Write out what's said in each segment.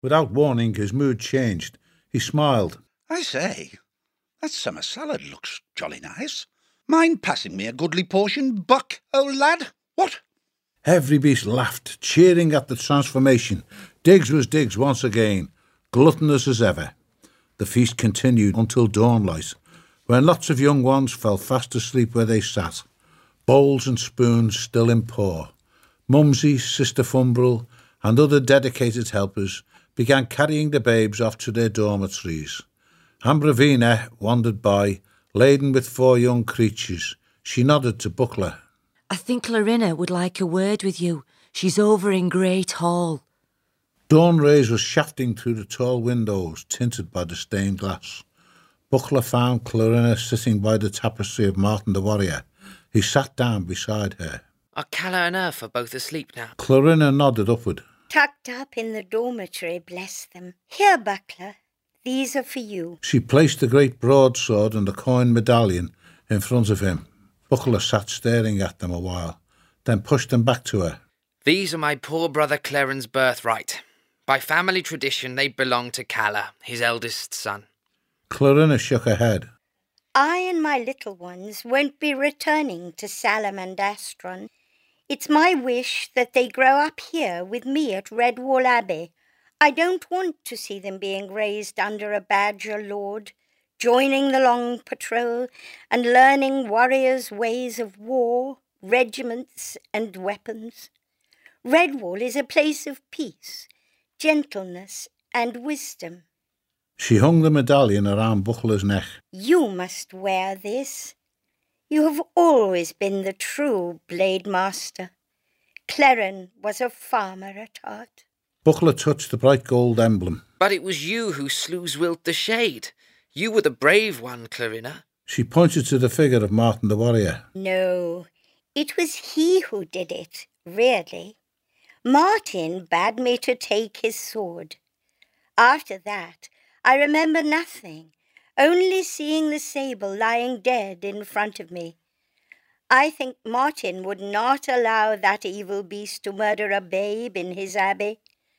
Without warning, his mood changed. He smiled. I say, that summer salad looks jolly nice. Mind passing me a goodly portion, Buck, old lad? What? Every beast laughed, cheering at the transformation. Diggs was Diggs once again, gluttonous as ever. The feast continued until dawnlight, when lots of young ones fell fast asleep where they sat, bowls and spoons still in paw. Mumsy, Sister Fumbrel, and other dedicated helpers began carrying the babes off to their dormitories. Ambravina wandered by, laden with 4 young creatures. She nodded to Buckler. I think Clarina would like a word with you. She's over in Great Hall. Dawn rays were shafting through the tall windows, tinted by the stained glass. Buckler found Clarina sitting by the tapestry of Martin the Warrior. He sat down beside her. Are Calla and Urfa both asleep now? Clarina nodded upward. Tucked up in the dormitory, bless them. Here, Buckler, these are for you. She placed the great broadsword and the coin medallion in front of him. Buckler sat staring at them a while, then pushed them back to her. These are my poor brother Cleren's birthright. By family tradition, they belong to Calla, his eldest son. Clarina shook her head. I and my little ones won't be returning to Salamandastron. It's my wish that they grow up here with me at Redwall Abbey. I don't want to see them being raised under a badger lord, joining the long patrol and learning warriors' ways of war, regiments and weapons. Redwall is a place of peace, gentleness and wisdom. She hung the medallion around Buckler's neck. You must wear this. You have always been the true blade master. Cleren was a farmer at heart. Buckler touched the bright gold emblem. But it was you who slew Zwilt the Shade. You were the brave one, Clarina. She pointed to the figure of Martin the Warrior. No, it was he who did it, really. Martin bade me to take his sword. After that, I remember nothing, only seeing the sable lying dead in front of me. I think Martin would not allow that evil beast to murder a babe in his abbey,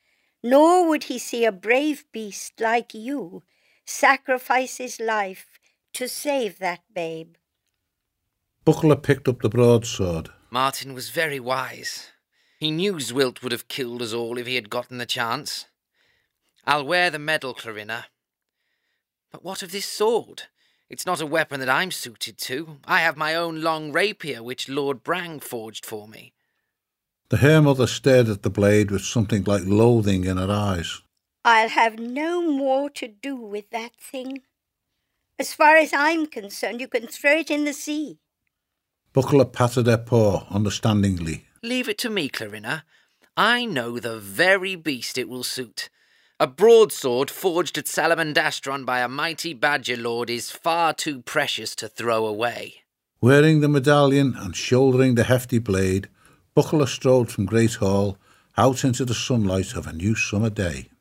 nor would he see a brave beast like you sacrifice his life to save that babe. Buckler picked up the broadsword. Martin was very wise. He knew Zwilt would have killed us all if he had gotten the chance. I'll wear the medal, Clarina. But what of this sword? It's not a weapon that I'm suited to. I have my own long rapier, which Lord Brang forged for me. The Hare-Mother stared at the blade with something like loathing in her eyes. I'll have no more to do with that thing. As far as I'm concerned, you can throw it in the sea. Buckler patted her paw understandingly. Leave it to me, Clarina. I know the very beast it will suit. A broadsword forged at Salamandastron by a mighty badger lord is far too precious to throw away. Wearing the medallion and shouldering the hefty blade, Buckler strode from Great Hall out into the sunlight of a new summer day.